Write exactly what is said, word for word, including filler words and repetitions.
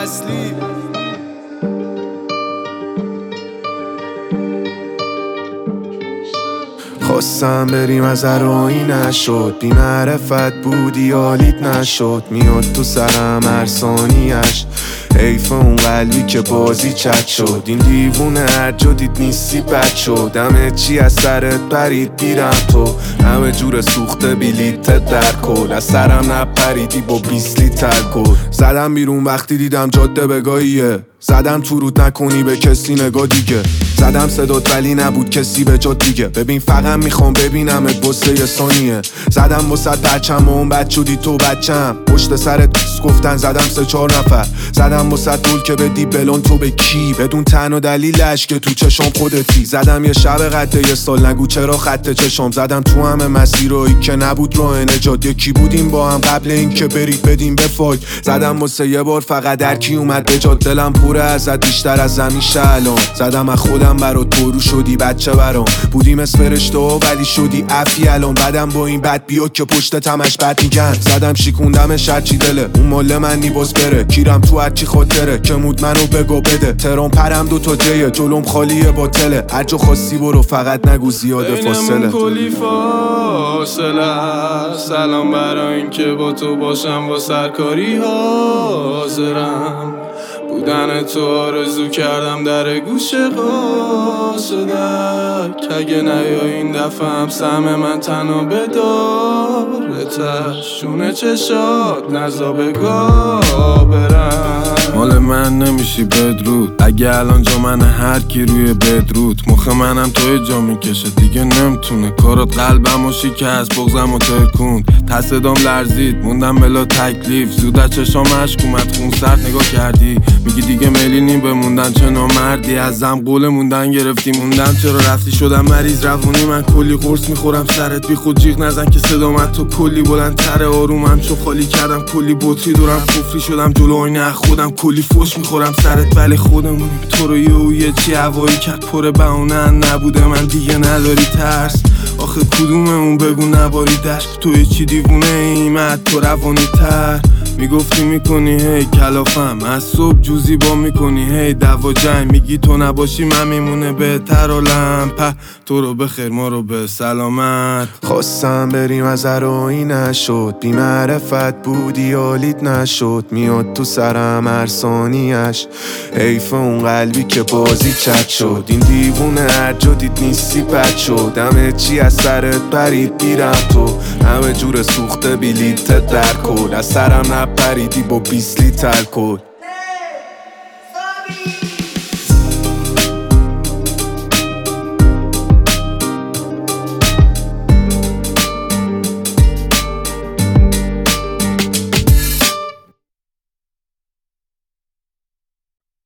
اصلی. خواستم بریم از ارایی نشد، بی معرفت بودی حالیت نشد. میاد تو سرم هر ثانیش، حیف اون قلبی که بازی چت شد. این دیوونه هر جا دید نیستی بد شد. همه چی از سرت پرید بیرم تو، همه جور سوخته بیلیت در کل. از سرم نپریدی با بیست لیتر کل. زدم بیرون وقتی دیدم جاده بگاهیه، زدم تو رود نکنی به کسی نگاه دیگه. زدم صدات ولی نبود کسی به جا دیگه. ببین فقط میخوام ببینمت بسه یه ثانیه. زدم وسط بچم و اون بد شدی تو بچم. پشت سرت دوست گفتن زدم سه چهار نفر. زدم وسط دول که بدی بلون تو به کی، بدون تن و دلیلش که تو چشم خودتی. زدم یه شب قده یه سال نگو چرا خط چشم. زدم تو همه مسیرایی که نبود راه نجات. یکی بودیم با هم قبل این که برید بدیم به فاک. زدم واسه یه بار فقط در کی اومد به جات. دلم پره ازت بیشتر از همیشه الان. زدم از خودم برات پرو شدی بچه برام. بودیم از فرشته ها ولی شدی عفی الان. بعدم با این بد بیا که پشت تمش بد میگن. زدم شیکوندم شرچی دله اون مال من نیباز بره. کیرم تو هرچی خاطره که مود منو بگو بده. ترام پرم دو تا جیه جلوم خالیه باطله. هر جا خواستی برو فقط نگو زیاده فاصله. بینمون کلی فاصله. سلام برای این که با تو باشم با سرکاری حاضرم. بودن تو آرزو کردم در گوش قاصدک. اگه نیا این دفعه هم سهم من تنها بدارتش. شونه چشات نزا بگاه برم. مال من نمیشی بدرود. اگه الان جا من هر کی روی بدرود. مخ منم توی جا میکشه دیگه نمتونه. کارات قلبم و شکست بغزم و ترکوند. تصدام لرزید موندم بلا تکلیف. زود از چشام اشک اومد خون سرد نگاه کردی. میگی دیگه میلی نیم بموندن چه نامردی. ازم قول موندن گرفتی موندم چرا رفتی. شدم مریض روونی من کلی قرص میخورم سرت بی خود جیغ نزن که صدامت تو کلی بلندتره. آرومم چو خالی کردم کلی بطری دورم کفری شدم جلو آینه خودم. کلی فوش میخورم سرت ولی خودمونیم. تو رو یه و یه چی هوایی کرد پر بهونه نبوده من دیگه نداری ترس. آخه کدوممون بگو نباری دشت. تو یه چی دیوونه ایمت تو روانی تر. میگفتی میکنی هی کلافم از صبح جوزی با میکنی هی دوا جنگ. میگی تو نباشی من میمونه بهتر عالم. په تو رو بخیر ما رو به سلامت. خواستم بریم از ارایی نشد، بی معرفت بودی حالیت نشد. میاد تو سرم هر ثانیش، حیف اون قلبی که بازی چت شد. این دیوونه هر جا دید نیستی بد شد. همه چی از سرت پرید بیرم تو، همه جور سوخته بیلیت در کل. از سرم نپریدی با بیست لیتر کل.